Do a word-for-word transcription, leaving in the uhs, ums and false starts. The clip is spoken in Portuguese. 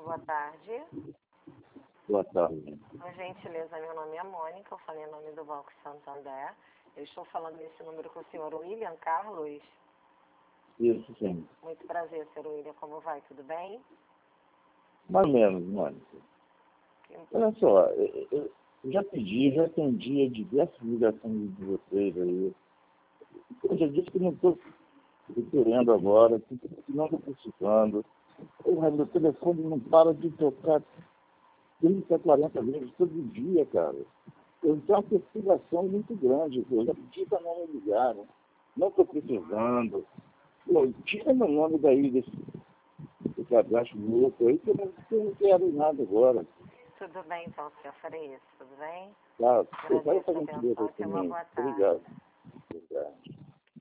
boa tarde. Boa tarde. Por gentileza, meu nome é Mônica, eu falei em nome do Banco Santander. Eu estou falando nesse número com o senhor William Carlos. Isso, sim. Muito prazer, senhor William. Como vai? Tudo bem? Mais ou menos, Mônica. Olha só, eu, eu já pedi, já atendi diversas ligações de vocês aí. Eu já disse que não estou querendo agora, que não estou precisando. Porra, meu telefone não para de tocar trinta, quarenta vezes todo dia, cara. Eu tenho uma perturbação muito grande. Eu já pedi para não me ligarem. Não estou precisando. Pô, tira meu nome daí desse, desse cadastro louco aí, que eu não, que eu não quero nada agora. Tudo bem, então, senhor. Farei isso, tudo bem? Tá, eu quero Agradeço fazer a um atenção para e tenha uma também. boa tarde. Obrigado. Obrigado.